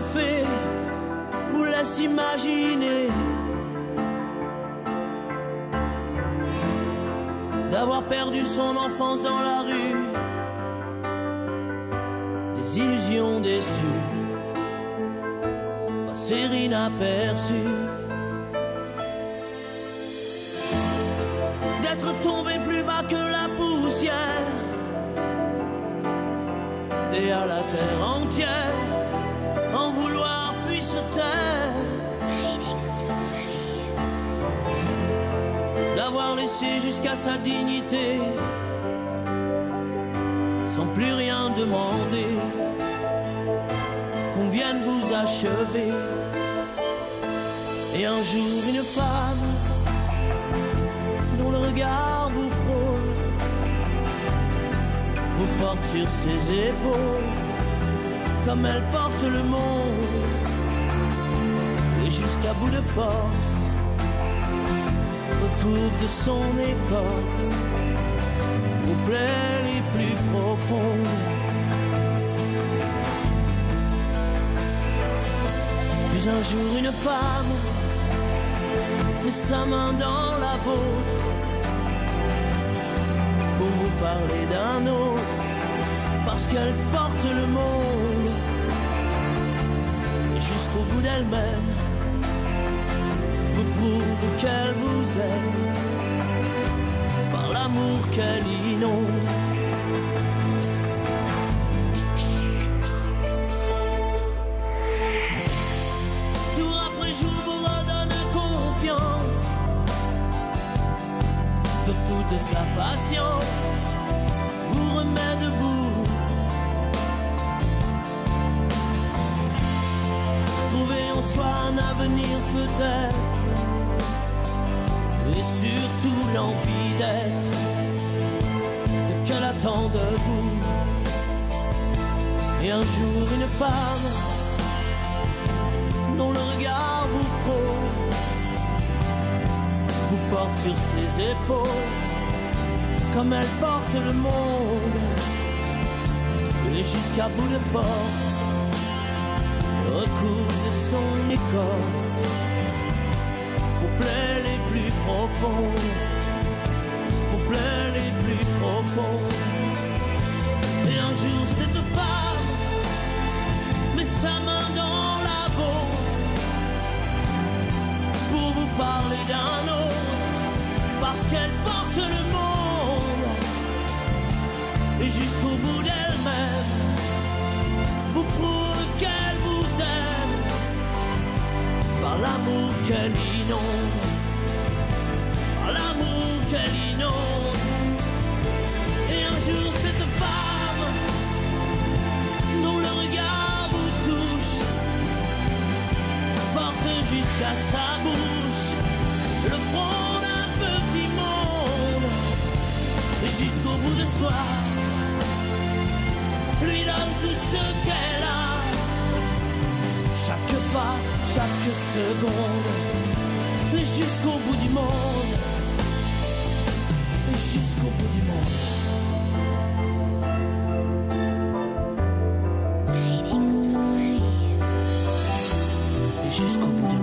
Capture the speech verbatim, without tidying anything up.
fée vous laisse imaginer d'avoir perdu son enfance dans la rue, des illusions déçues, passer inaperçues, d'être tombé plus bas que la poussière et à la terre entière en vouloir puis se taire, d'avoir laissé jusqu'à sa dignité sans plus rien demander, qu'on vienne vous achever. Et un jour une femme dont le regard vous frôle vous porte sur ses épaules comme elle porte le monde, et jusqu'à bout de force recouvre de son écorce vos plaies les plus profondes. Puis un jour une femme met sa main dans la vôtre pour vous parler d'un autre, parce qu'elle porte le monde, et jusqu'au bout d'elle-même vous prouve qu'elle vous aime par l'amour qu'elle inonde. Jour après jour vous redonne confiance de toute sa patience, vous remet debout, trouver en soi un avenir peut-être, et surtout l'envie d'être ce qu'elle attend de vous. Et un jour une femme dont le regard vous frôle vous porte sur ses épaules comme elle porte le monde, et jusqu'à bout de force recouvre de son écorce vos plaies les plus profondes, vos plaies les plus profondes. Et un jour cette femme met sa main dans la vôtre pour vous parler d'un autre, parce qu'elle porte le monde, et jusqu'au bout d'elle-même vous prouve qu'elle vous aime par l'amour qu'elle inonde, par l'amour qu'elle inonde. Et un jour cette femme dont le regard vous touche porte jusqu'à sa bouche le front d'un petit monde, et jusqu'au bout de soi lui donne tout ce qu'elle a, chaque pas, chaque seconde, et jusqu'au bout du monde, et jusqu'au bout du monde. Et jusqu'au bout du monde.